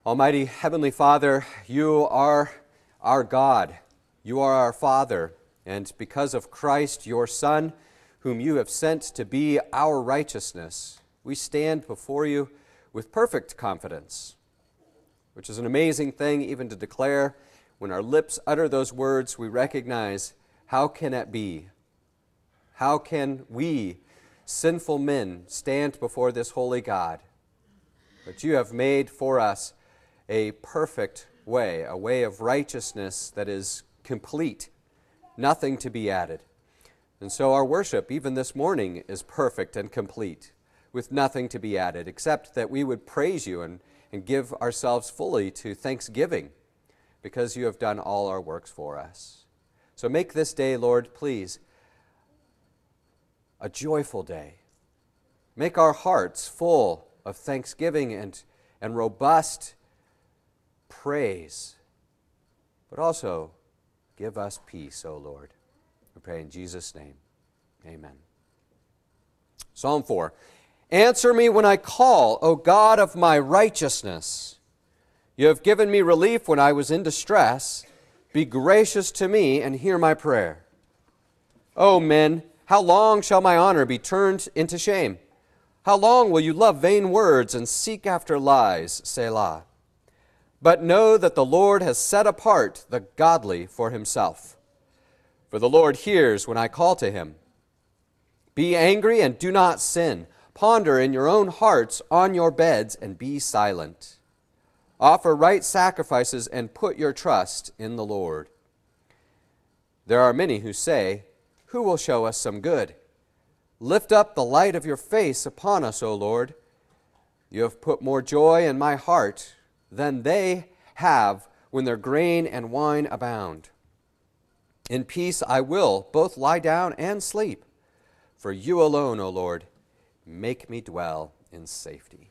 Almighty Heavenly Father, you are our God. You are our Father, and because of Christ, your Son, whom you have sent to be our righteousness, we stand before you with perfect confidence, which is an amazing thing even to declare. When our lips utter those words, we recognize, how can it be? How can we, sinful men, stand before this holy God? But you have made for us a perfect way, a way of righteousness that is complete, nothing to be added. And so our worship, even this morning, is perfect and complete, with nothing to be added, except that we would praise you and give ourselves fully to thanksgiving, because you have done all our works for us. So make this day, Lord, please, a joyful day. Make our hearts full of thanksgiving and robust praise, but also give us peace, O Lord. We pray in Jesus' name. Amen. Psalm 4. Answer me when I call, O God of my righteousness. You have given me relief when I was in distress. Be gracious to me and hear my prayer. O men, how long shall my honor be turned into shame? How long will you love vain words and seek after lies? Selah. But know that the Lord has set apart the godly for himself. For the Lord hears when I call to him. Be angry and do not sin. Ponder in your own hearts on your beds and be silent. Offer right sacrifices and put your trust in the Lord. There are many who say, who will show us some good? Lift up the light of your face upon us, O Lord. You have put more joy in my heart than they have when their grain and wine abound. In peace I will both lie down and sleep, for you alone, O Lord, make me dwell in safety.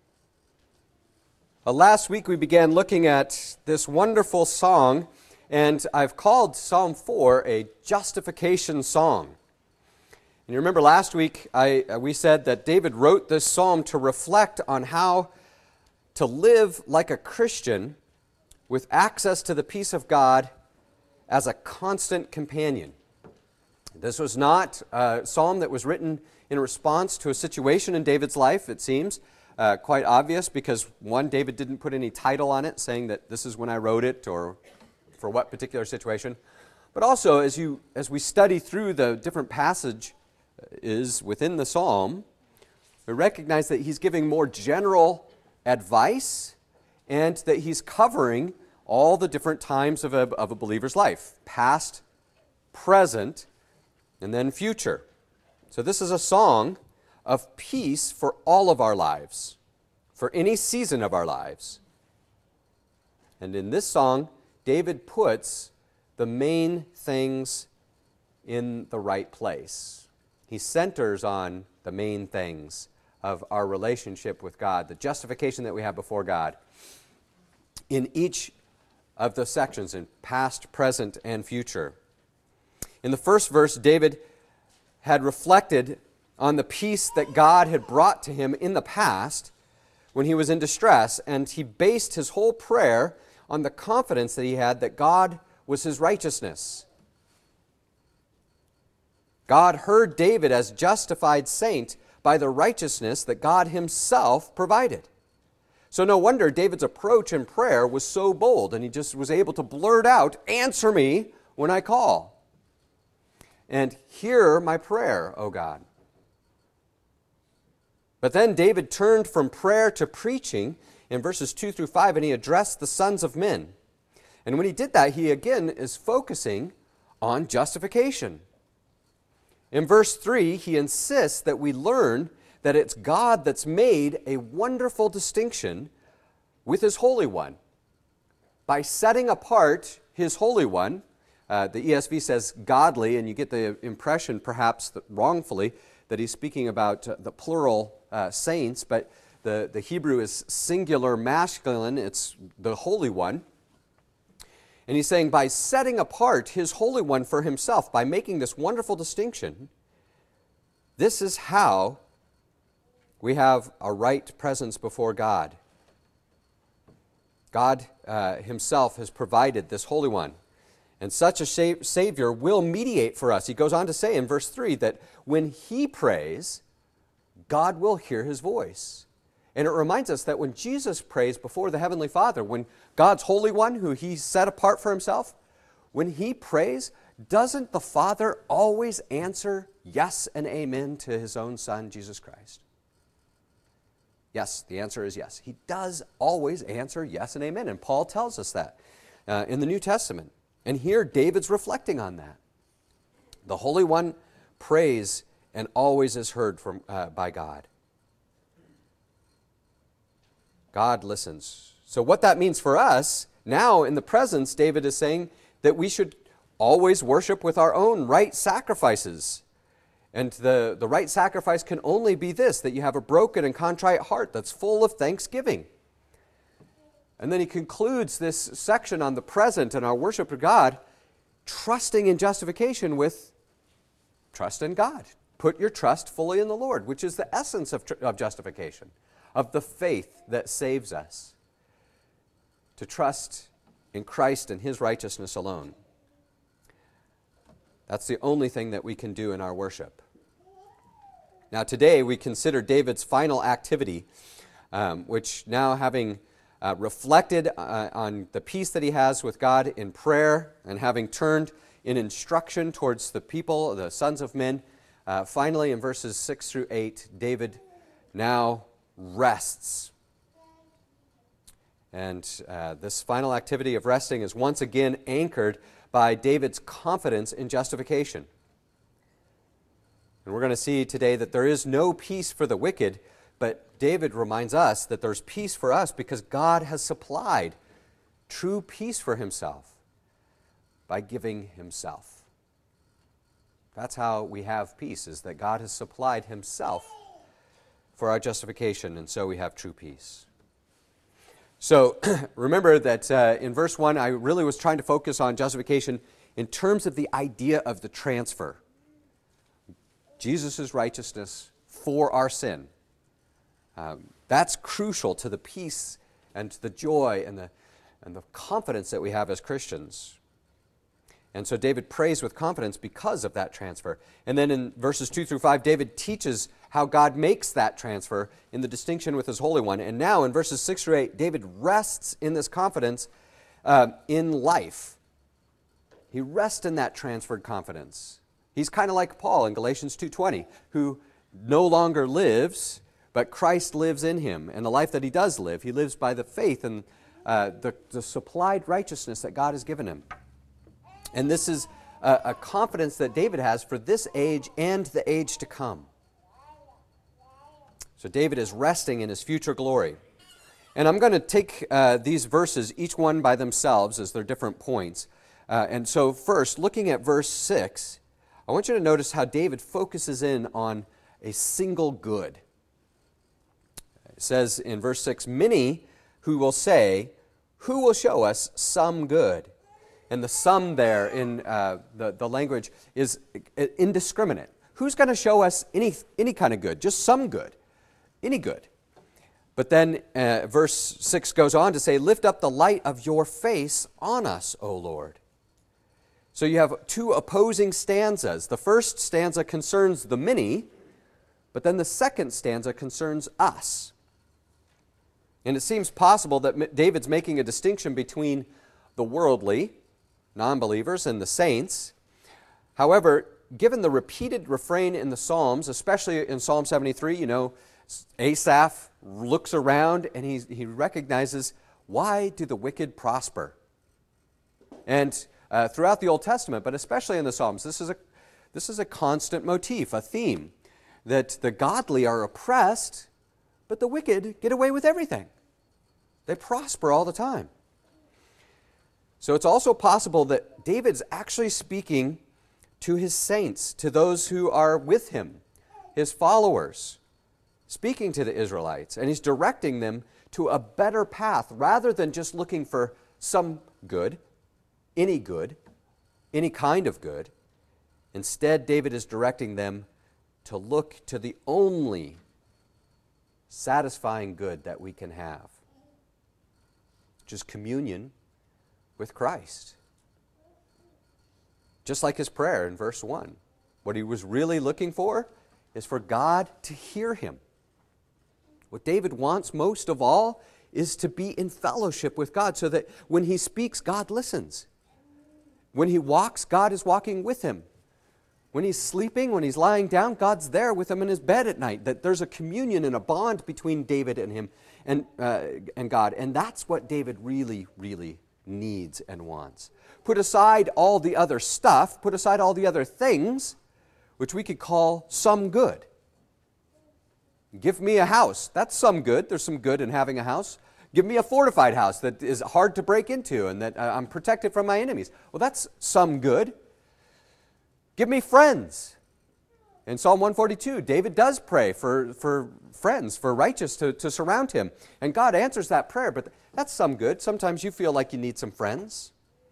Last week we began looking at this wonderful song, and I've called Psalm 4 a justification song. And you remember last week we said that David wrote this psalm to reflect on how to live like a Christian with access to the peace of God as a constant companion. This was not a psalm that was written in response to a situation in David's life, it seems. Quite obvious because, one, David didn't put any title on it saying that this is when I wrote it or for what particular situation. But also, as we study through the different passages within the psalm, we recognize that he's giving more general advice and that he's covering all the different times of a believer's life, past, present, and then future. So this is a song of peace for all of our lives, for any season of our lives. And in this song, David puts the main things in the right place. He centers on the main things of our relationship with God, the justification that we have before God. In each of the sections, in past, present, and future. In the first verse, David had reflected on the peace that God had brought to him in the past when he was in distress, and he based his whole prayer on the confidence that he had that God was his righteousness. God heard David as justified saint by the righteousness that God himself provided. So no wonder David's approach in prayer was so bold, and he just was able to blurt out, answer me when I call. And hear my prayer, O God. But then David turned from prayer to preaching in verses 2 through 5, and he addressed the sons of men. And when he did that, he again is focusing on justification. In verse 3, he insists that we learn that it's God that's made a wonderful distinction with his Holy One. By setting apart his Holy One, the ESV says godly, and you get the impression, perhaps wrongfully, that he's speaking about the plural saints, but the Hebrew is singular masculine, it's the Holy One. And he's saying by setting apart his Holy One for himself, by making this wonderful distinction, this is how we have a right presence before God. God himself has provided this Holy One. And such a Savior will mediate for us. He goes on to say in verse 3 that when he prays, God will hear his voice. And it reminds us that when Jesus prays before the Heavenly Father, when God's Holy One, who he set apart for himself, when he prays, doesn't the Father always answer yes and amen to his own Son, Jesus Christ? Yes, the answer is yes. He does always answer yes and amen. And Paul tells us that in the New Testament. And here David's reflecting on that. The Holy One prays and always is heard by God. God listens. So what that means for us, now in the presence, David is saying that we should always worship with our own right sacrifices. And the right sacrifice can only be this, that you have a broken and contrite heart that's full of thanksgiving. And then he concludes this section on the present and our worship of God, trusting in justification with trust in God. Put your trust fully in the Lord, which is the essence of justification, of the faith that saves us. To trust in Christ and his righteousness alone. That's the only thing that we can do in our worship. Now today we consider David's final activity, which now having reflected on the peace that he has with God in prayer and having turned in instruction towards the people, the sons of men, finally in verses 6 through 8, David now rests. And this final activity of resting is once again anchored by David's confidence in justification. And we're going to see today that there is no peace for the wicked, but David reminds us that there's peace for us because God has supplied true peace for himself by giving himself. That's how we have peace, is that God has supplied himself for our justification, and so we have true peace. So remember that in verse 1, I really was trying to focus on justification in terms of the idea of the transfer. Jesus' righteousness for our sin. That's crucial to the peace and to the joy and the confidence that we have as Christians. And so David prays with confidence because of that transfer. And then in verses 2 through 5, David teaches how God makes that transfer in the distinction with his Holy One. And now in verses 6 through 8, David rests in this confidence in life. He rests in that transferred confidence. He's kind of like Paul in Galatians 2:20, who no longer lives, but Christ lives in him. And the life that he does live, he lives by the faith and the supplied righteousness that God has given him. And this is a confidence that David has for this age and the age to come. So David is resting in his future glory. And I'm going to take these verses, each one by themselves, as their different points. And so first, looking at verse 6, I want you to notice how David focuses in on a single good. It says in verse 6, many who will say, who will show us some good? And the some there in the language is indiscriminate. Who's going to show us any kind of good? Just some good. Any good. But then verse 6 goes on to say, lift up the light of your face on us, O Lord. So you have two opposing stanzas. The first stanza concerns the many, but then the second stanza concerns us. And it seems possible that David's making a distinction between the worldly, non-believers, and the saints. However, given the repeated refrain in the Psalms, especially in Psalm 73, you know, Asaph looks around and he recognizes, why do the wicked prosper? And throughout the Old Testament, but especially in the Psalms, this is a constant motif, a theme, that the godly are oppressed, but the wicked get away with everything. They prosper all the time. So it's also possible that David's actually speaking to his saints, to those who are with him, his followers, speaking to the Israelites, and he's directing them to a better path rather than just looking for some good, any kind of good. Instead, David is directing them to look to the only satisfying good that we can have. which is communion with Christ. Just like his prayer in verse 1. What he was really looking for is for God to hear him. What David wants most of all is to be in fellowship with God so that when he speaks, God listens. When he walks, God is walking with him. When he's sleeping, when he's lying down, God's there with him in his bed at night. That there's a communion and a bond between David and him and God. And that's what David really, really needs and wants. Put aside all the other stuff, put aside all the other things, which we could call some good. Give me a house. That's some good. There's some good in having a house. Give me a fortified house that is hard to break into and that I'm protected from my enemies. Well, that's some good. Give me friends. In Psalm 142, David does pray for friends, for righteous to surround him. And God answers that prayer, but that's some good. Sometimes you feel like you need some friends.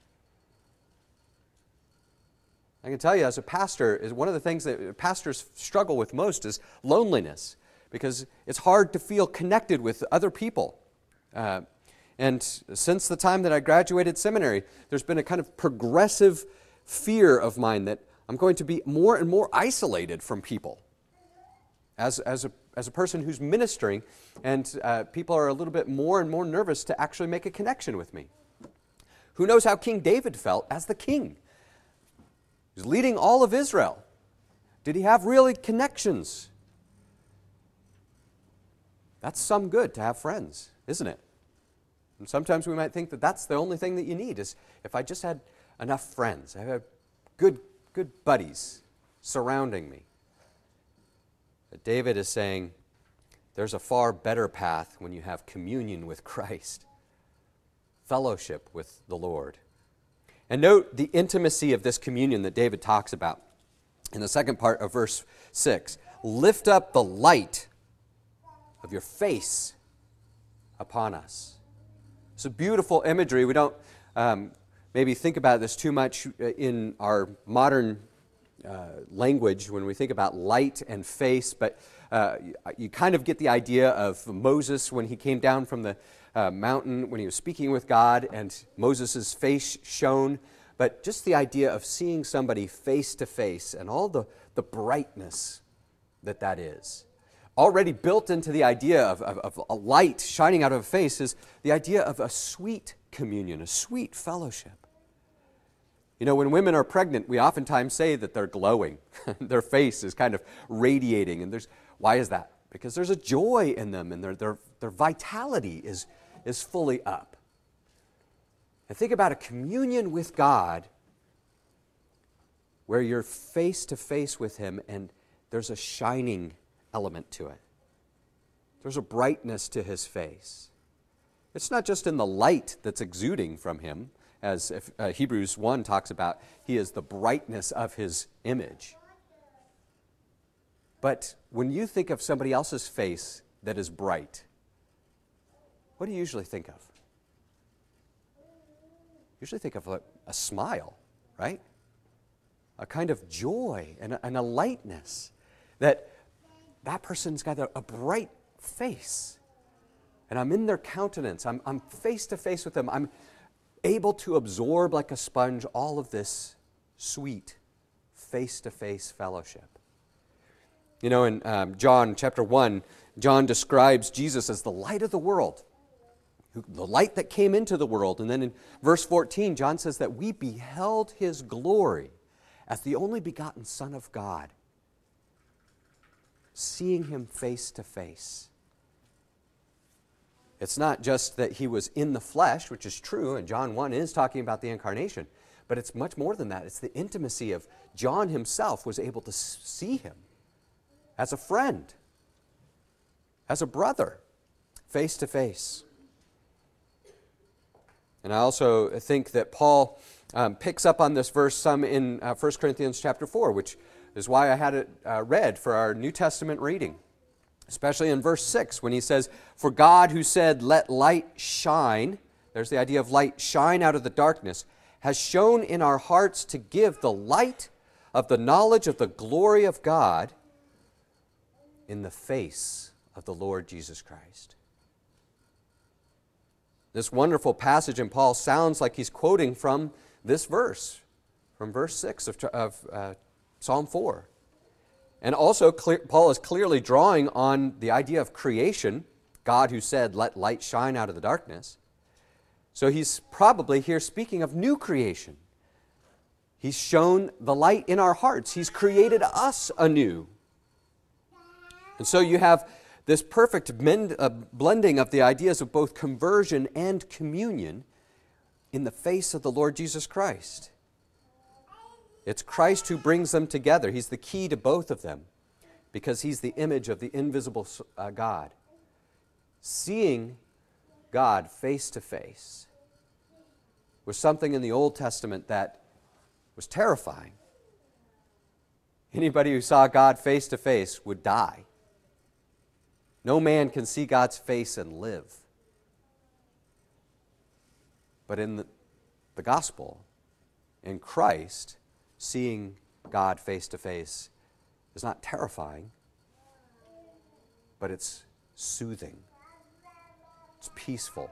I can tell you as a pastor, is one of the things that pastors struggle with most is loneliness, because it's hard to feel connected with other people. And since the time that I graduated seminary, there's been a kind of progressive fear of mine that I'm going to be more and more isolated from people as a person who's ministering, and people are a little bit more and more nervous to actually make a connection with me. Who knows how King David felt as the king? He was leading all of Israel. Did he have really connections? That's some good to have friends, isn't it? And sometimes we might think that that's the only thing that you need, is if I just had enough friends, I have good buddies surrounding me. But David is saying there's a far better path when you have communion with Christ, fellowship with the Lord. And note the intimacy of this communion that David talks about in the second part of verse 6. Lift up the light of your face upon us. It's a beautiful imagery. We don't maybe think about this too much in our modern language when we think about light and face, but you kind of get the idea of Moses when he came down from the mountain, when he was speaking with God, and Moses' face shone. But just the idea of seeing somebody face to face and all the brightness that is. Already built into the idea of a light shining out of a face is the idea of a sweet communion, a sweet fellowship. You know, when women are pregnant, we oftentimes say that they're glowing. Their face is kind of radiating. And why is that? Because there's a joy in them, and their vitality is fully up. And think about a communion with God where you're face to face with him and there's a shining element to it. There's a brightness to his face. It's not just in the light that's exuding from him, as Hebrews 1 talks about, he is the brightness of his image. But when you think of somebody else's face that is bright, what do you usually think of? Usually think of a smile, right? A kind of joy and a lightness, that person's got a bright face. And I'm in their countenance. I'm face to face with them. I'm able to absorb like a sponge all of this sweet face-to-face fellowship. You know, in John chapter 1, John describes Jesus as the light of the world, the light that came into the world. And then in verse 14, John says that we beheld his glory as the only begotten Son of God, seeing him face to face. It's not just that he was in the flesh, which is true, and John 1 is talking about the incarnation, but it's much more than that. It's the intimacy of John himself was able to see him as a friend, as a brother, face to face. And I also think that Paul picks up on this verse some in 1 Corinthians chapter 4, which is why I had it read for our New Testament reading. Especially in verse 6 when he says, "For God who said, 'Let light shine,'" there's the idea of light, "shine out of the darkness, has shone in our hearts to give the light of the knowledge of the glory of God in the face of the Lord Jesus Christ." This wonderful passage in Paul sounds like he's quoting from this verse, from verse 6 of Psalm 4. And also, Paul is clearly drawing on the idea of creation, God who said, "Let light shine out of the darkness." So he's probably here speaking of new creation. He's shown the light in our hearts. He's created us anew. And so you have this perfect blending of the ideas of both conversion and communion in the face of the Lord Jesus Christ. It's Christ who brings them together. He's the key to both of them because he's the image of the invisible God. Seeing God face to face was something in the Old Testament that was terrifying. Anybody who saw God face to face would die. No man can see God's face and live. But in the gospel, in Christ, seeing God face to face is not terrifying, but it's soothing. It's peaceful.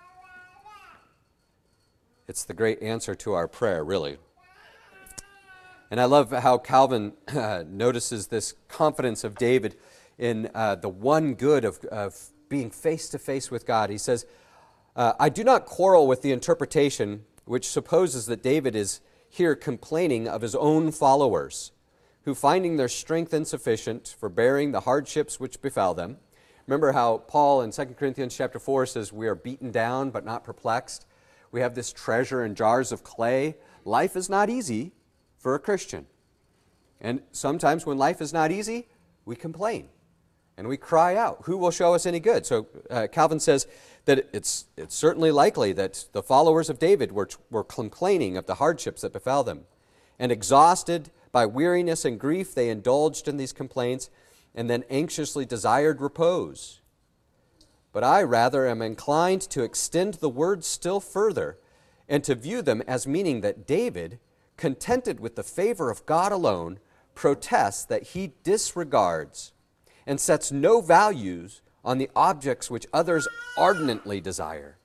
It's the great answer to our prayer, really. And I love how Calvin notices this confidence of David in the one good of being face to face with God. He says, I do not quarrel with the interpretation which supposes that David is here complaining of his own followers, who finding their strength insufficient for bearing the hardships which befell them. Remember how Paul in 2 Corinthians chapter 4 says, we are beaten down but not perplexed. We have this treasure in jars of clay. Life is not easy for a Christian. And sometimes when life is not easy, we complain and we cry out, who will show us any good? So Calvin says that it's certainly likely that the followers of David were complaining of the hardships that befell them. And exhausted by weariness and grief, they indulged in these complaints and then anxiously desired repose. But I rather am inclined to extend the words still further and to view them as meaning that David, contented with the favor of God alone, protests that he disregards and sets no values on the objects which others ardently desire.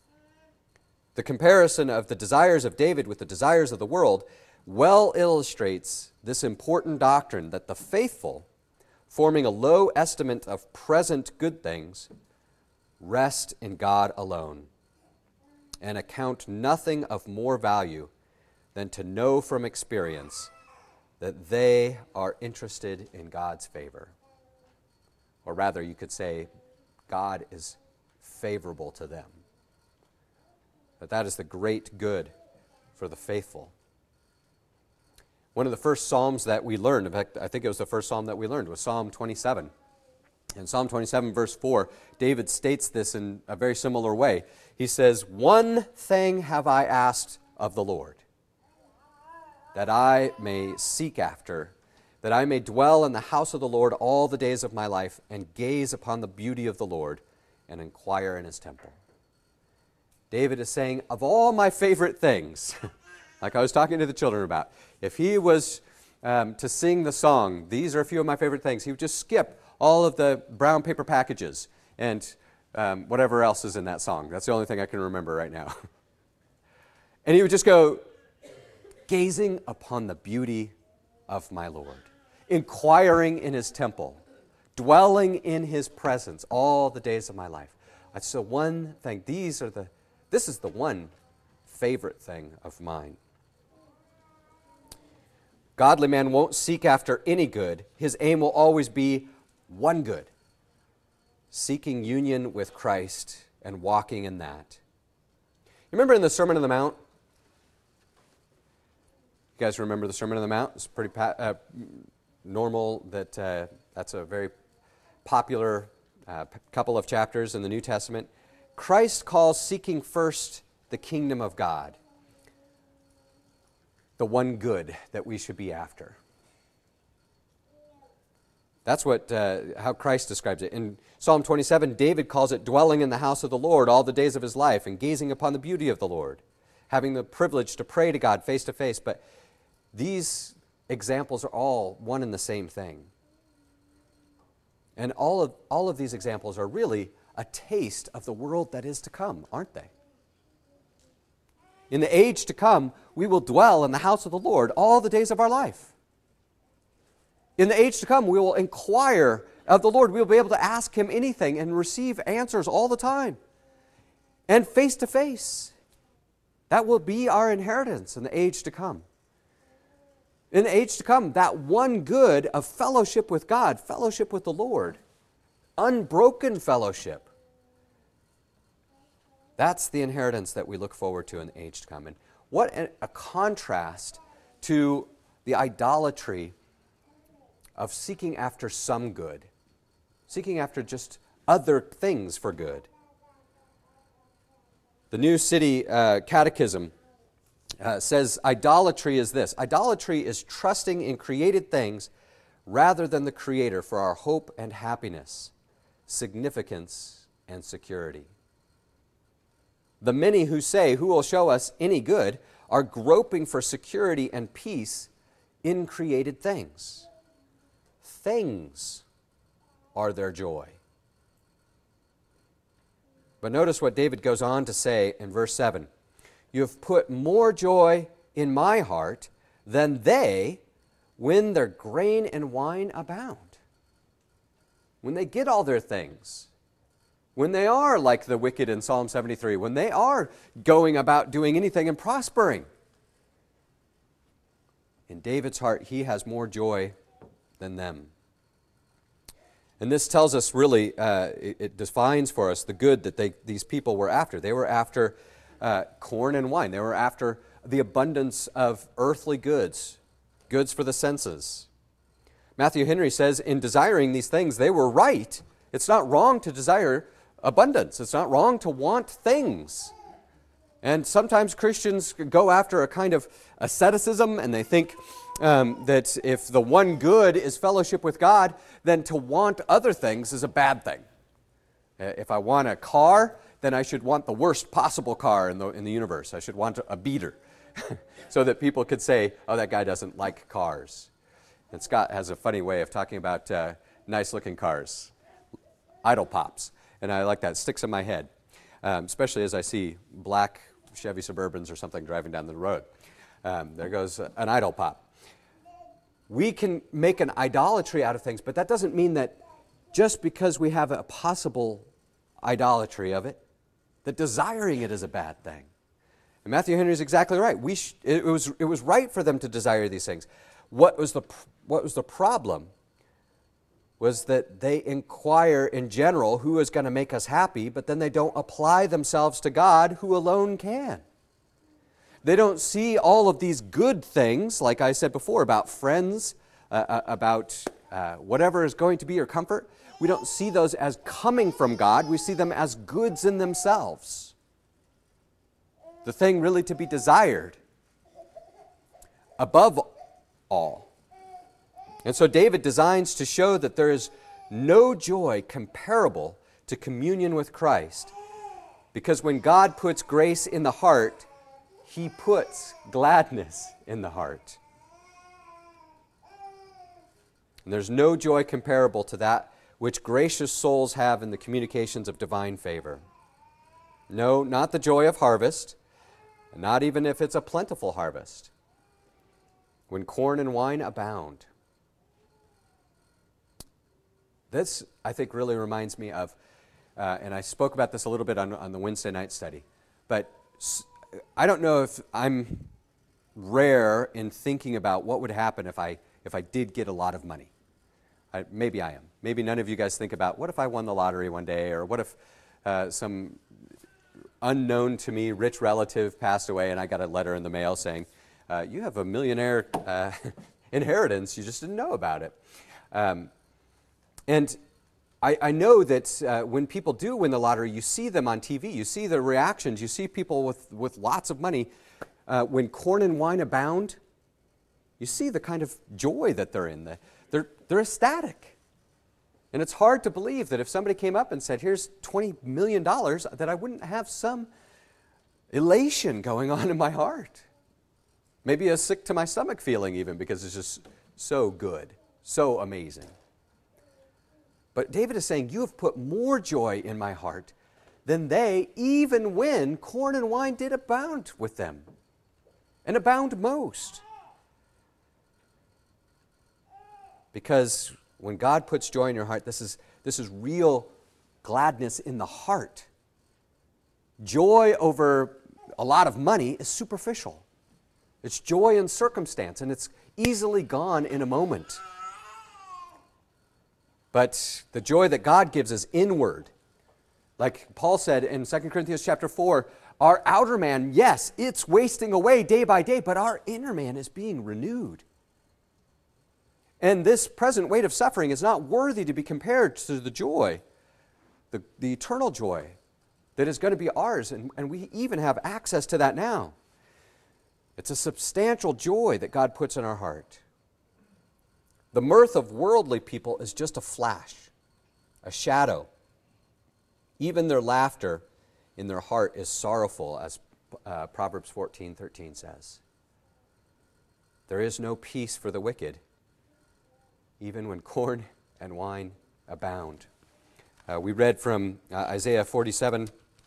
The comparison of the desires of David with the desires of the world well illustrates this important doctrine that the faithful, forming a low estimate of present good things, rest in God alone and account nothing of more value than to know from experience that they are interested in God's favor. Or rather, you could say, God is favorable to them. But that is the great good for the faithful. One of the first Psalms that we learned, in fact, I think it was the first Psalm that we learned, was Psalm 27. In Psalm 27, verse 4, David states this in a very similar way. He says, "One thing have I asked of the Lord, that I may seek after, that I may dwell in the house of the Lord all the days of my life, and gaze upon the beauty of the Lord, and inquire in his temple." David is saying, of all my favorite things, like I was talking to the children about, if he was to sing the song, these are a few of my favorite things, he would just skip all of the brown paper packages and whatever else is in that song. That's the only thing I can remember right now. And he would just go, gazing upon the beauty of my Lord, inquiring in his temple, dwelling in his presence all the days of my life. That's the one thing. This is the one favorite thing of mine. Godly man won't seek after any good. His aim will always be one good, seeking union with Christ and walking in that. You remember in the Sermon on the Mount? You guys remember the Sermon on the Mount? It's pretty normal that that's a very popular couple of chapters in the New Testament. Christ calls seeking first the kingdom of God the one good that we should be after. That's how Christ describes it. In Psalm 27, David calls it dwelling in the house of the Lord all the days of his life and gazing upon the beauty of the Lord, having the privilege to pray to God face to face. But these examples are all one and the same thing. And all of these examples are really a taste of the world that is to come, aren't they? In the age to come, we will dwell in the house of the Lord all the days of our life. In the age to come, we will inquire of the Lord. We will be able to ask Him anything and receive answers all the time. And face to face. That will be our inheritance in the age to come. In the age to come, that one good of fellowship with God, fellowship with the Lord, unbroken fellowship, that's the inheritance that we look forward to in the age to come. And what a contrast to the idolatry of seeking after some good, seeking after just other things for good. The New City Catechism says idolatry is this. Idolatry is trusting in created things rather than the Creator for our hope and happiness, significance and security. The many who say, "Who will show us any good?" are groping for security and peace in created things. Things are their joy. But notice what David goes on to say in verse 7. "You have put more joy in my heart than they when their grain and wine abound." When they get all their things, when they are like the wicked in Psalm 73, when they are going about doing anything and prospering. In David's heart, he has more joy than them. And this tells us really, it defines for us the good that these people were after. They were after corn and wine. They were after the abundance of earthly goods, goods for the senses. Matthew Henry says, in desiring these things, they were right. It's not wrong to desire abundance. It's not wrong to want things. And sometimes Christians go after a kind of asceticism, and they think that if the one good is fellowship with God, then to want other things is a bad thing. If I want a car, then I should want the worst possible car in the universe. I should want a beater so that people could say, "Oh, that guy doesn't like cars." And Scott has a funny way of talking about nice-looking cars, idle pops. And I like that. It sticks in my head, especially as I see black Chevy Suburbans or something driving down the road. There goes an idle pop. We can make an idolatry out of things, but that doesn't mean that just because we have a possible idolatry of it, that desiring it is a bad thing. And Matthew Henry is exactly right. It was right for them to desire these things. What was the problem? Was that they inquire in general who is going to make us happy, but then they don't apply themselves to God who alone can. They don't see all of these good things, like I said before, about friends, about whatever is going to be your comfort. We don't see those as coming from God. We see them as goods in themselves. The thing really to be desired above all. And so David designs to show that there is no joy comparable to communion with Christ, because when God puts grace in the heart, He puts gladness in the heart. And there's no joy comparable to that which gracious souls have in the communications of divine favor. No, not the joy of harvest, not even if it's a plentiful harvest. When corn and wine abound. This, I think, really reminds me of, and I spoke about this a little bit on the Wednesday night study, but I don't know if I'm rare in thinking about what would happen if I did get a lot of money. Maybe I am. Maybe none of you guys think about, what if I won the lottery one day, or what if some unknown to me rich relative passed away and I got a letter in the mail saying, you have a millionaire inheritance, you just didn't know about it. And I know that when people do win the lottery, you see them on TV, you see their reactions, you see people with lots of money. When corn and wine abound, you see the kind of joy that they're in. They're ecstatic. And it's hard to believe that if somebody came up and said, here's $20 million, that I wouldn't have some elation going on in my heart. Maybe a sick to my stomach feeling even, because it's just so good, so amazing. But David is saying, you have put more joy in my heart than they, even when corn and wine did abound with them, and abound most. Because when God puts joy in your heart, this is real gladness in the heart. Joy over a lot of money is superficial. It's joy in circumstance, and it's easily gone in a moment. But the joy that God gives is inward. Like Paul said in 2 Corinthians chapter 4, our outer man, yes, it's wasting away day by day, but our inner man is being renewed. And this present weight of suffering is not worthy to be compared to the joy, the eternal joy that is going to be ours, and we even have access to that now. It's a substantial joy that God puts in our heart. The mirth of worldly people is just a flash, a shadow. Even their laughter in their heart is sorrowful, as Proverbs 14:13 says. There is no peace for the wicked, even when corn and wine abound. We read from Isaiah 48,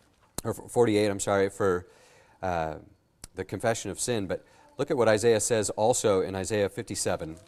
for the confession of sin, but look at what Isaiah says also in Isaiah 57.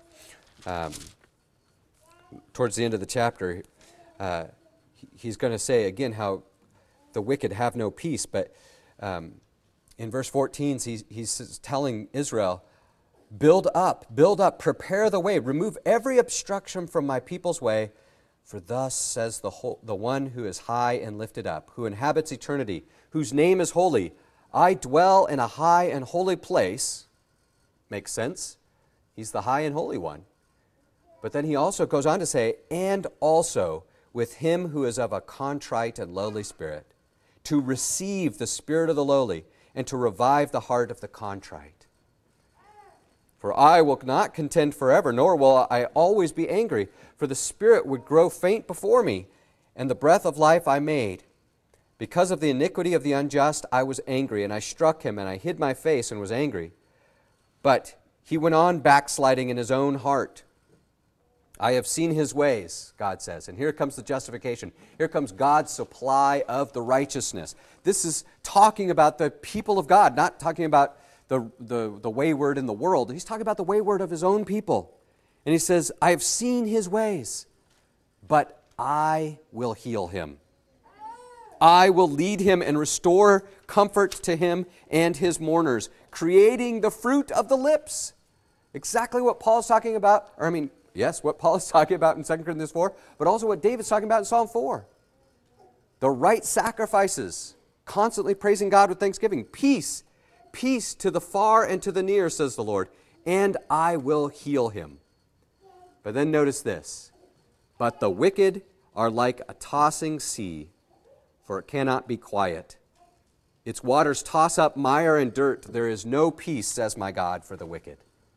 Towards the end of the chapter, he's going to say again how the wicked have no peace, but in verse 14 he's telling Israel, build up, prepare the way, remove every obstruction from my people's way, for thus says the one who is high and lifted up, who inhabits eternity, whose name is holy. I dwell in a high and holy place. Makes sense. He's the high and holy one. But then he also goes on to say, and also with him who is of a contrite and lowly spirit, to receive the spirit of the lowly and to revive the heart of the contrite. For I will not contend forever, nor will I always be angry, for the spirit would grow faint before me, and the breath of life I made. Because of the iniquity of the unjust, I was angry, and I struck him, and I hid my face and was angry. But he went on backsliding in his own heart. I have seen his ways, God says. And here comes the justification. Here comes God's supply of the righteousness. This is talking about the people of God, not talking about the wayward in the world. He's talking about the wayward of his own people. And he says, I have seen his ways, but I will heal him. I will lead him and restore comfort to him and his mourners, creating the fruit of the lips. Exactly what Paul's talking about, yes, what Paul is talking about in 2 Corinthians 4, but also what David's talking about in Psalm 4. The right sacrifices, constantly praising God with thanksgiving. Peace to the far and to the near, says the Lord, and I will heal him. But then notice this, but the wicked are like a tossing sea, for it cannot be quiet. Its waters toss up mire and dirt. There is no peace, says my God, for the wicked.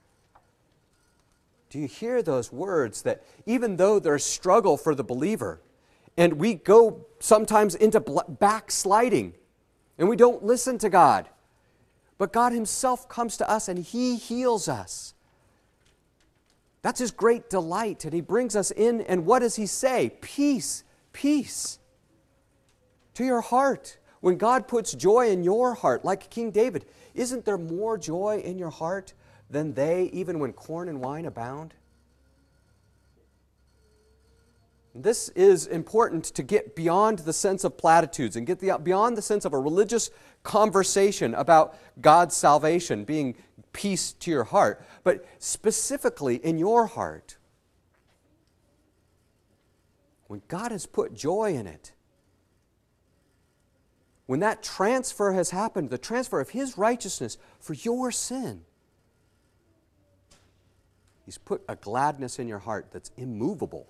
Do you hear those words that even though there's struggle for the believer, and we go sometimes into backsliding, and we don't listen to God, but God himself comes to us and he heals us. That's his great delight, and he brings us in, and what does he say? Peace, peace to your heart. When God puts joy in your heart, like King David, isn't there more joy in your heart than they, even when corn and wine abound? This is important to get beyond the sense of platitudes and get beyond the sense of a religious conversation about God's salvation being peace to your heart, but specifically in your heart. When God has put joy in it, when that transfer has happened, the transfer of his righteousness for your sin, he's put a gladness in your heart that's immovable.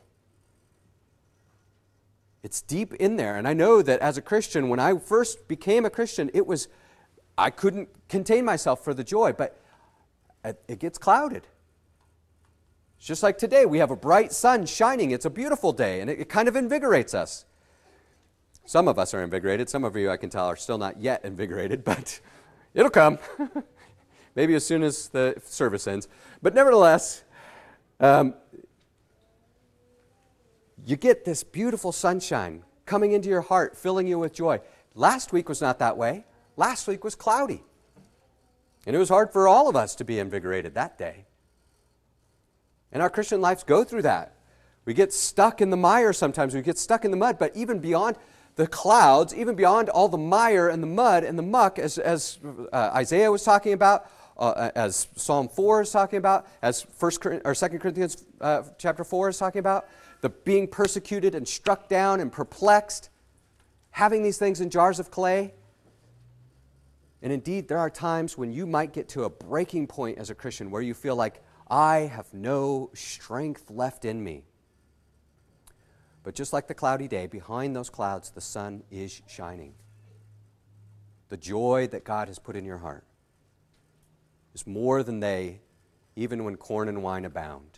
It's deep in there. And I know that as a Christian, when I first became a Christian, I couldn't contain myself for the joy, but it gets clouded. It's just like today, we have a bright sun shining. It's a beautiful day, and it kind of invigorates us. Some of us are invigorated. Some of you, I can tell, are still not yet invigorated, but it'll come. Maybe as soon as the service ends. But nevertheless, you get this beautiful sunshine coming into your heart, filling you with joy. Last week was not that way. Last week was cloudy. And it was hard for all of us to be invigorated that day. And our Christian lives go through that. We get stuck in the mire sometimes. We get stuck in the mud. But even beyond the clouds, even beyond all the mire and the mud and the muck, as Isaiah was talking about, as Psalm 4 is talking about, as 2 Corinthians chapter 4 is talking about, the being persecuted and struck down and perplexed, having these things in jars of clay. And indeed, there are times when you might get to a breaking point as a Christian where you feel like, I have no strength left in me. But just like the cloudy day, behind those clouds, the sun is shining. The joy that God has put in your heart is more than they, even when corn and wine abound.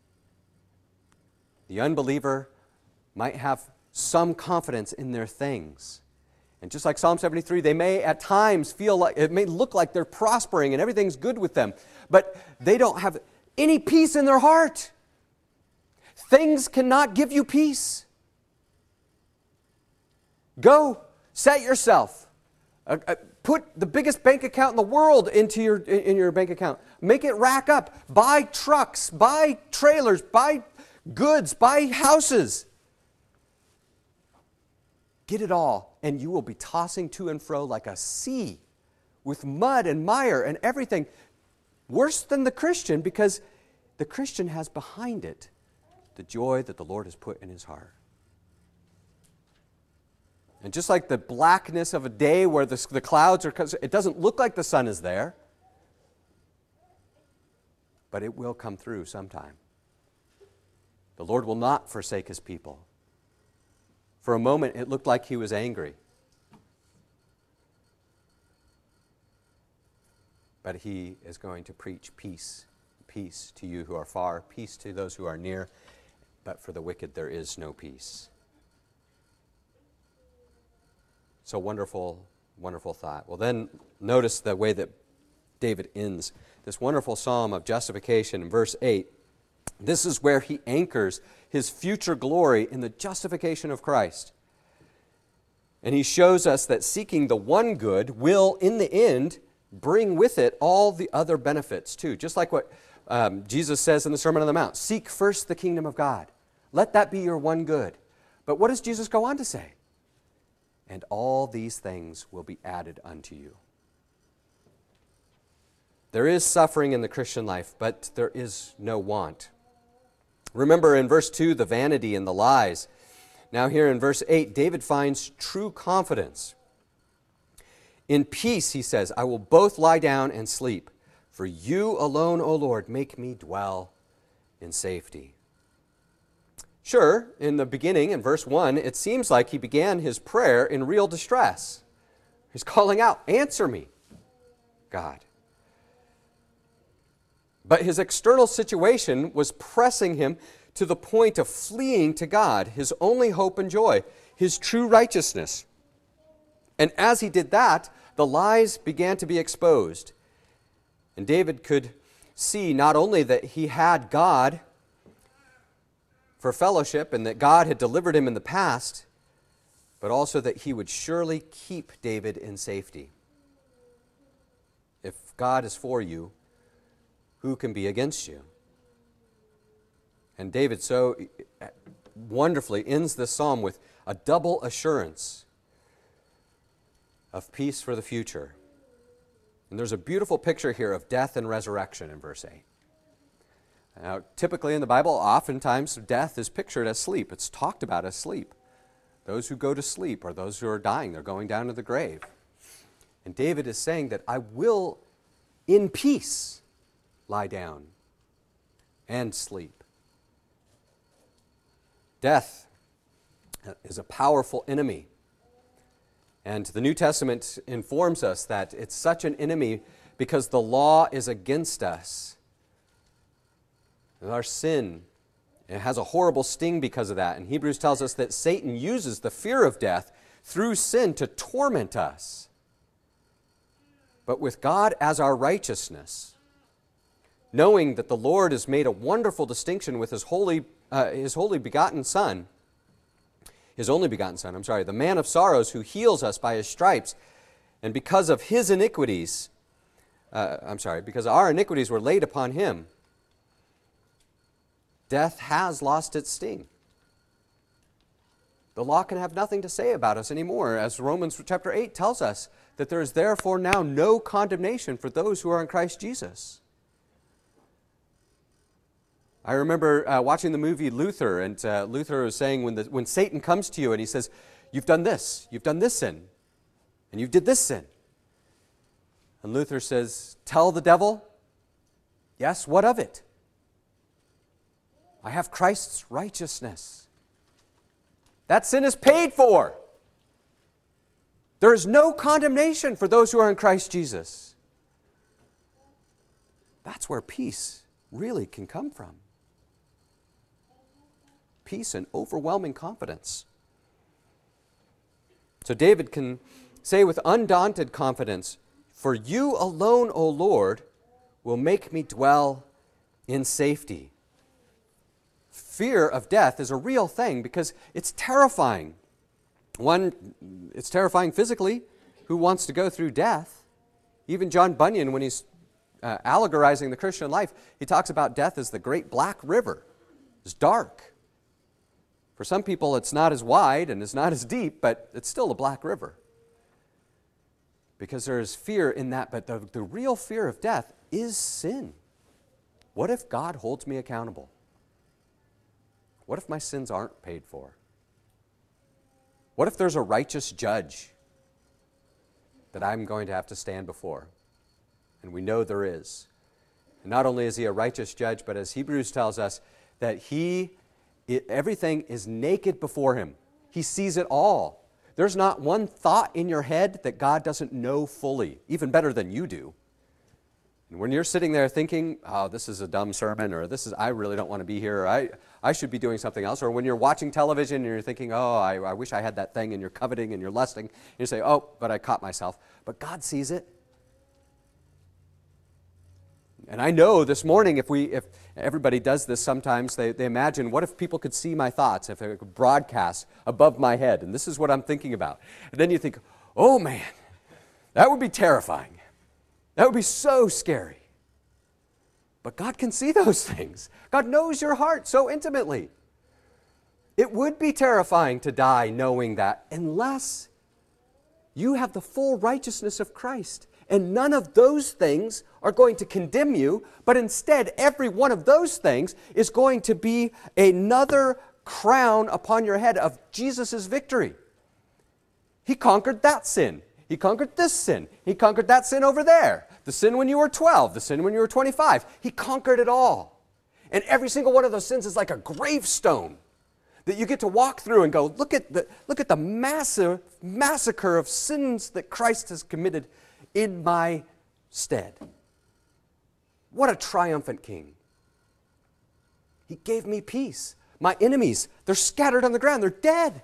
The unbeliever might have some confidence in their things. And just like Psalm 73, they may at times feel like, it may look like they're prospering and everything's good with them, but they don't have any peace in their heart. Things cannot give you peace. Go, set yourself. Put the biggest bank account in the world into your bank account. Make it rack up. Buy trucks, buy trailers, buy goods, buy houses. Get it all, and you will be tossing to and fro like a sea with mud and mire and everything. Worse than the Christian, because the Christian has behind it the joy that the Lord has put in his heart. And just like the blackness of a day where the clouds are, it doesn't look like the sun is there, but it will come through sometime. The Lord will not forsake his people. For a moment, it looked like he was angry. But he is going to preach peace. Peace to you who are far, peace to those who are near. But for the wicked, there is no peace. So wonderful, wonderful thought. Well, then notice the way that David ends this wonderful psalm of justification in verse 8. This is where he anchors his future glory in the justification of Christ. And he shows us that seeking the one good will, in the end, bring with it all the other benefits too. Just like what Jesus says in the Sermon on the Mount. Seek first the kingdom of God. Let that be your one good. But what does Jesus go on to say? And all these things will be added unto you. There is suffering in the Christian life, but there is no want. Remember in verse 2, the vanity and the lies. Now here in verse 8, David finds true confidence. In peace, he says, I will both lie down and sleep. For you alone, O Lord, make me dwell in safety. Sure, in the beginning, in verse 1, it seems like he began his prayer in real distress. He's calling out, answer me, God. But his external situation was pressing him to the point of fleeing to God, his only hope and joy, his true righteousness. And as he did that, the lies began to be exposed. And David could see not only that he had God for fellowship and that God had delivered him in the past, but also that he would surely keep David in safety. If God is for you, who can be against you? And David so wonderfully ends this psalm with a double assurance of peace for the future. And there's a beautiful picture here of death and resurrection in verse 8. Now, typically in the Bible, oftentimes death is pictured as sleep. It's talked about as sleep. Those who go to sleep are those who are dying. They're going down to the grave. And David is saying that I will, in peace, lie down and sleep. Death is a powerful enemy. And the New Testament informs us that it's such an enemy because the law is against us. And our sin, it has a horrible sting because of that. And Hebrews tells us that Satan uses the fear of death through sin to torment us. But with God as our righteousness, knowing that the Lord has made a wonderful distinction with His holy begotten Son, his only begotten Son, the man of sorrows who heals us by his stripes. And because of his iniquities, because our iniquities were laid upon him, death has lost its sting. The law can have nothing to say about us anymore, as Romans chapter 8 tells us that there is therefore now no condemnation for those who are in Christ Jesus. I remember watching the movie Luther, and Luther was saying when Satan comes to you and he says, you've done this sin, and you did this sin. And Luther says, tell the devil, yes, what of it? I have Christ's righteousness. That sin is paid for. There is no condemnation for those who are in Christ Jesus. That's where peace really can come from. Peace and overwhelming confidence. So David can say with undaunted confidence, for you alone, O Lord, will make me dwell in safety. Fear of death is a real thing because it's terrifying. One, it's terrifying physically. Who wants to go through death? Even John Bunyan, when he's allegorizing the Christian life, he talks about death as the great black river. It's dark. For some people, it's not as wide and it's not as deep, but it's still a black river. Because there is fear in that, but the real fear of death is sin. What if God holds me accountable? What if my sins aren't paid for? What if there's a righteous judge that I'm going to have to stand before? And we know there is. And not only is he a righteous judge, but as Hebrews tells us, that everything is naked before him. He sees it all. There's not one thought in your head that God doesn't know fully, even better than you do. And when you're sitting there thinking, oh, this is a dumb sermon, or I really don't want to be here, or I should be doing something else, or when you're watching television and you're thinking, oh, I wish I had that thing, and you're coveting and you're lusting, and you say, oh, but I caught myself. But God sees it. And I know this morning, if everybody does this sometimes, they imagine, what if people could see my thoughts, if it could broadcast above my head, and this is what I'm thinking about. And then you think, oh man, that would be terrifying. That would be so scary. But God can see those things. God knows your heart so intimately. It would be terrifying to die knowing that, unless you have the full righteousness of Christ. And none of those things are going to condemn you, but instead every one of those things is going to be another crown upon your head of Jesus' victory. He conquered that sin. He conquered this sin. He conquered that sin over there. The sin when you were 12, the sin when you were 25. He conquered it all. And every single one of those sins is like a gravestone that you get to walk through and go, look at the massive massacre of sins that Christ has committed in my stead. What a triumphant king. He gave me peace. My enemies, they're scattered on the ground. They're dead.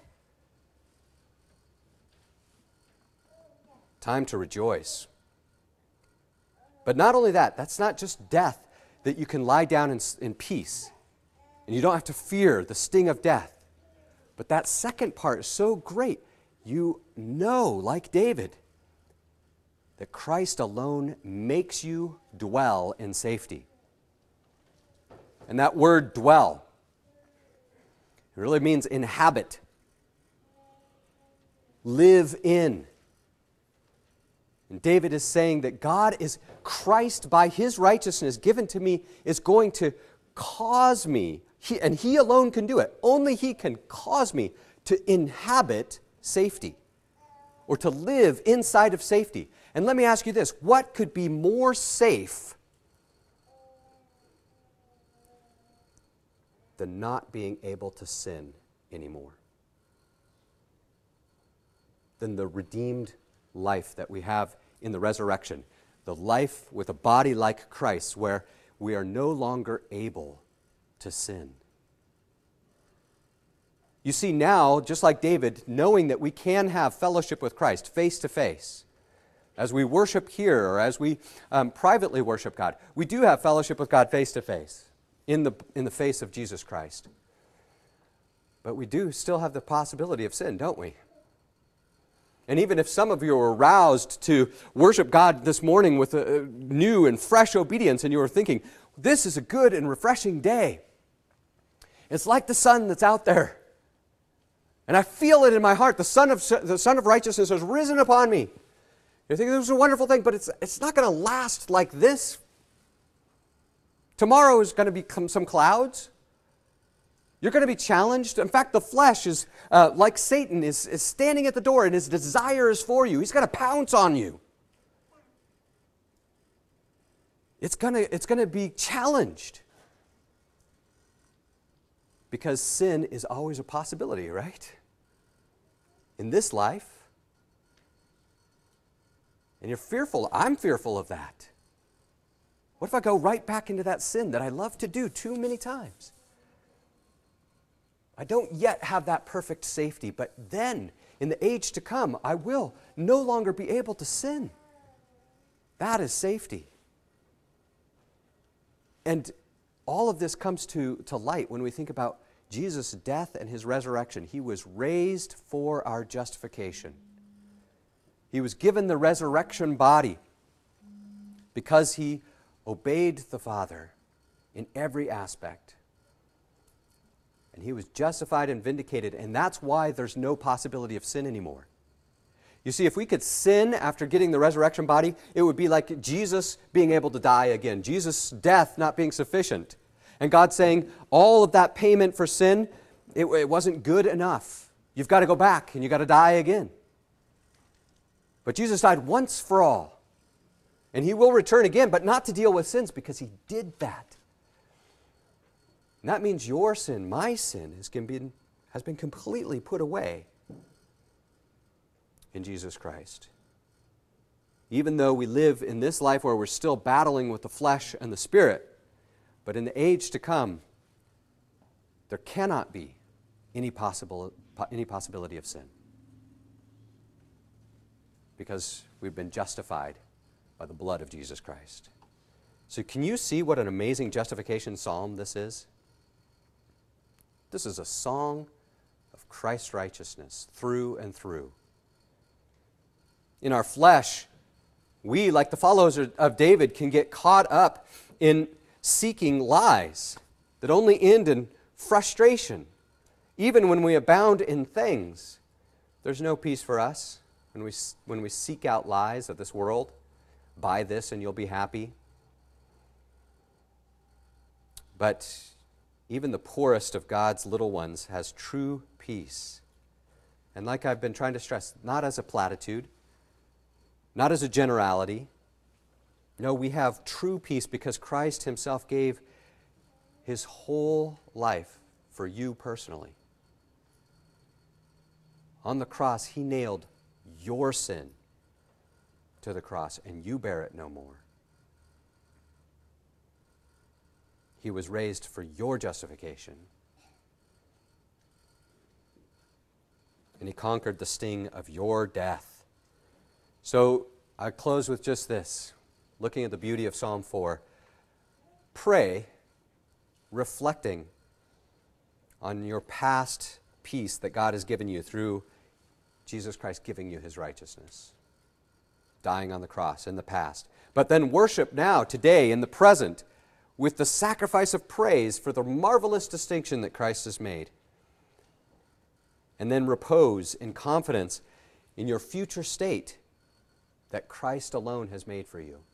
Time to rejoice. But not only that, that's not just death, that you can lie down in peace. And you don't have to fear the sting of death. But that second part is so great. You know, like David, that Christ alone makes you dwell in safety. And that word dwell, it really means inhabit, live in. And David is saying that Christ, by his righteousness given to me, is going to cause me, and he alone can do it, only he can cause me to inhabit safety, or to live inside of safety. And let me ask you this, what could be more safe than not being able to sin anymore? Than the redeemed life that we have in the resurrection, the life with a body like Christ, where we are no longer able to sin. You see now, just like David, knowing that we can have fellowship with Christ face to face, as we worship here or as we privately worship God, we do have fellowship with God face to face in the face of Jesus Christ. But we do still have the possibility of sin, don't we? And even if some of you are aroused to worship God this morning with a new and fresh obedience, and you are thinking, this is a good and refreshing day. It's like the sun that's out there. And I feel it in my heart. The sun of righteousness has risen upon me. You think this is a wonderful thing, but it's not going to last like this. Tomorrow is going to become some clouds. You're going to be challenged. In fact, the flesh is like Satan is standing at the door, and his desire is for you. He's going to pounce on you. It's going to be challenged. Because sin is always a possibility, right? In this life. And you're fearful. I'm fearful of that. What if I go right back into that sin that I love to do too many times? I don't yet have that perfect safety, but then, in the age to come, I will no longer be able to sin. That is safety. And all of this comes to light when we think about Jesus' death and his resurrection. He was raised for our justification. He was given the resurrection body because he obeyed the Father in every aspect. And he was justified and vindicated, and that's why there's no possibility of sin anymore. You see, if we could sin after getting the resurrection body, it would be like Jesus being able to die again, Jesus' death not being sufficient. And God saying, all of that payment for sin, it wasn't good enough. You've got to go back and you've got to die again. But Jesus died once for all. And he will return again, but not to deal with sins, because he did that. And that means your sin, my sin, has been completely put away in Jesus Christ. Even though we live in this life where we're still battling with the flesh and the spirit, but in the age to come, there cannot be any possibility of sin. Because we've been justified by the blood of Jesus Christ. So can you see what an amazing justification psalm this is? This is a song of Christ's righteousness through and through. In our flesh, we, like the followers of David, can get caught up in seeking lies that only end in frustration. Even when we abound in things, there's no peace for us when we seek out lies of this world. Buy this and you'll be happy. But even the poorest of God's little ones has true peace. And like I've been trying to stress, not as a platitude, not as a generality. No, we have true peace because Christ himself gave his whole life for you personally. On the cross, he nailed your sin to the cross, and you bear it no more. He was raised for your justification. And he conquered the sting of your death. So I close with just this, looking at the beauty of Psalm 4. Pray, reflecting on your past peace that God has given you through Jesus Christ giving you his righteousness, dying on the cross in the past. But then worship now, today, in the present, with the sacrifice of praise for the marvelous distinction that Christ has made. And then repose in confidence in your future state that Christ alone has made for you.